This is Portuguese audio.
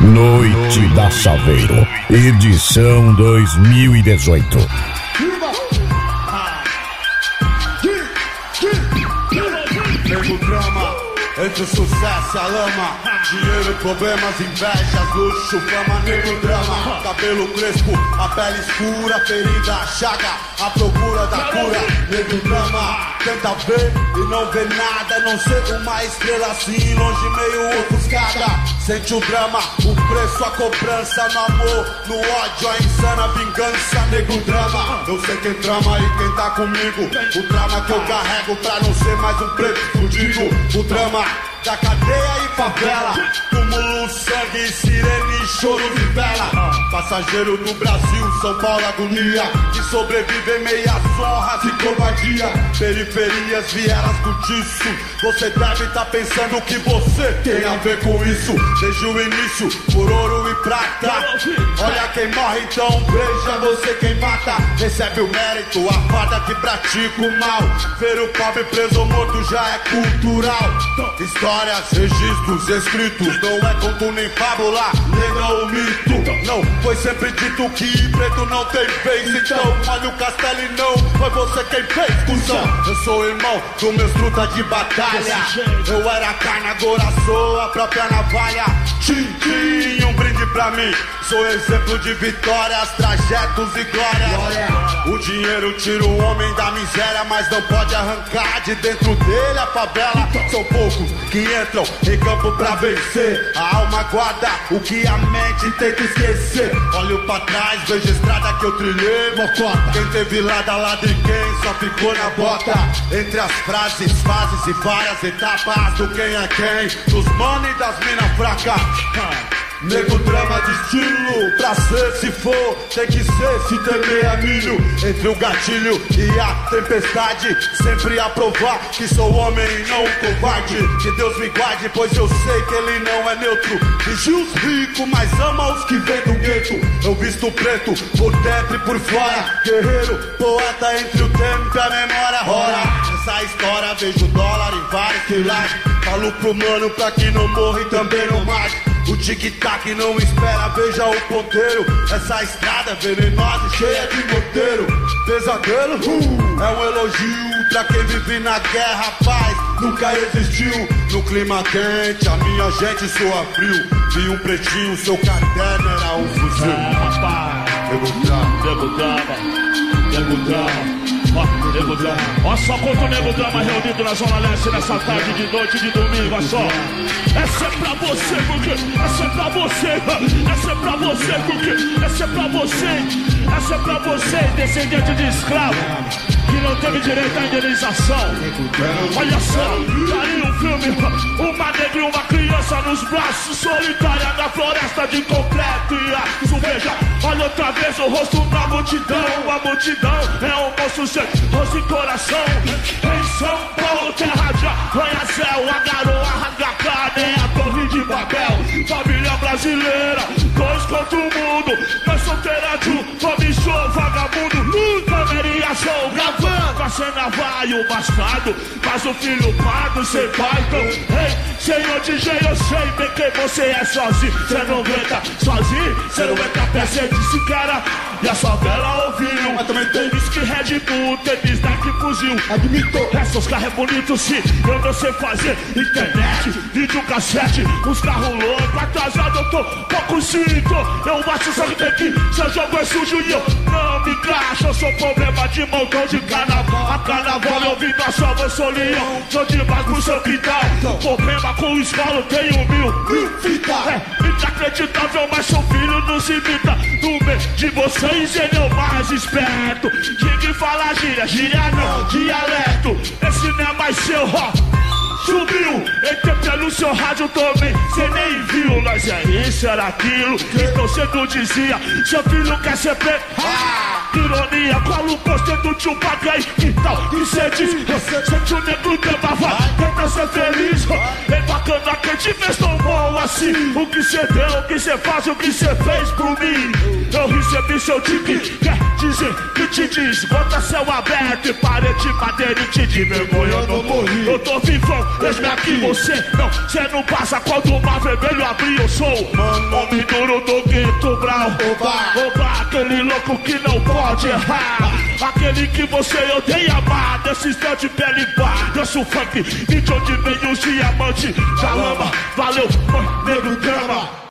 Noite da Chaveiro, edição 2018. Nego drama, entre o sucesso e a lama. Dinheiro, problemas, invejas, luxo, fama. Nego drama, cabelo crespo, a pele escura, ferida, chaga, a procura da cura. Nego drama, tenta ver e não vê nada, não ser uma estrela assim, longe meio ofuscada. Sente o drama, o preço, a cobrança, no amor, no ódio, a insana vingança. Nego drama, eu sei quem trama e quem tá comigo. O drama que eu carrego pra não ser mais um preto fudido. O drama da cadeia e favela, túmulo, sangue, sirene, choro de vela. Passageiro do Brasil, São Paulo, agonia, que sobrevive em meias honras e covardia. Periferias, vielas, cortiço. Você deve estar pensando que você tem a ver com isso. Desde o início, por ouro e prata. Olha quem morre, então veja você quem mata. Recebe o mérito, a farda que pratica o mal. Ver o pobre preso ou morto já é cultural. Histórias, registros, escritos, não é conto nem fábula, lenda ou mito. Não, foi sempre dito que preto não tem vez. Então, olha o castelo e não foi você quem fez, cuzão. Eu sou irmão do meu truta de batalha. Eu era carne, agora sou a própria navalha. Tchim, um brinde pra mim. Sou exemplo de vitórias, trajetos e glórias. O dinheiro tira o homem da miséria, mas não pode arrancar de dentro dele a favela. São poucos que entram em campo pra vencer. A alma guarda o que a mente tem que esquecer. Olho pra trás, vejo a estrada que eu trilhei, mocota. Quem teve lado a lado e quem só ficou na bota. Entre as frases, fases e várias etapas do quem é quem, dos mano e das mina fracas. Nego drama de estilo, pra ser se for, tem que ser se temer a milho. Entre o gatilho e a tempestade, sempre a provar que sou homem e não um covarde. Que Deus me guarde, pois eu sei que ele não é neutro. Vigia os ricos, mas ama os que vêm do gueto. Eu visto preto, por dentro e por fora. Guerreiro, poeta entre o tempo e a memória. Ora, nessa história vejo dólar em vários quilates. Falo pro mano pra que não morra e também não mate. O tic-tac não espera, veja o ponteiro. Essa estrada é venenosa e cheia de morteiro. Pesadelo, é um elogio pra quem vive na guerra, paz nunca existiu. No clima quente, a minha gente soa frio. Vi um pretinho, seu caderno era um fuzil. Nego drama. Nego drama. Ó só quanto nego drama reunido na Zona Leste nessa tarde de noite de domingo, ó só. Essa é pra você, porque essa é pra você. Essa é pra você, porque essa é pra você. Essa é pra você, descendente de escravo que não teve direito à indenização. Olha só, tá aí um filme, uma negra e uma criança nos braços, solitária na floresta de concreto e aço. Veja, olha outra vez o rosto da multidão. A multidão é um monstro sem rosto e coração. Em São Paulo, terra de arranha-céu, a garoa rasga carne, é a torre de Babel. Família brasileira, dois contra o mundo. Mas solteira de um, comichou, vagabundo. Câmera show, gravando, a cena vai o bastardo. Mas o filho pardo, sem pai, então, ei, senhor DJ, eu sei bem que você é sozinho. Você não aguenta sozinho, você não aguenta pé, você disse que era. E a favela ouviu, mas também tem whisky, Red Bull, tênis, Nike, fuzil. Admito, esses carros é bonito, sim, eu não sei fazer. Internet, vídeo, cassete, os carros loucos, atrasado eu tô, pouco sinto. Eu acho só que tem que, seu jogo é sujo e eu não me encaixo. Eu sou problema de montão de carnaval. A carnaval eu vim da sua, eu sou leão. Sou demais pro seu quintal. Problema com o escalo, tenho mil fitas. É inacreditável, mas seu filho não se imita. No meio de vocês ele é o mais esperto. Quem fala gíria, gíria não, dialeto. Esse não é mais seu rock. Subiu, entrei pelo seu rádio também, cê nem viu. Nós é isso, era aquilo, então cê não dizia. Seu filho quer ser preto, ironia, cola o pôster do tio Pagai. Que tal, que cê diz, sente o negro teu vai, tenta ser feliz. É bacana que te fez tão bom assim. assim, o que cê deu, o que cê faz, o que cê fez por mim. Eu recebi seu tique, quer dizer que te diz. Bota céu aberto e parede madeira e te de vergonha, eu não morri. Eu tô vivão, eis-me aqui, você não. Cê não passa quando o mar vermelho abrir, eu sou homem duro do gueto brau. Oba, aquele louco que não pode errar. Aquele que você odeia amar. Desse instante pele bar, danço funk. E de onde vem os diamantes da lama. Valeu, nego drama.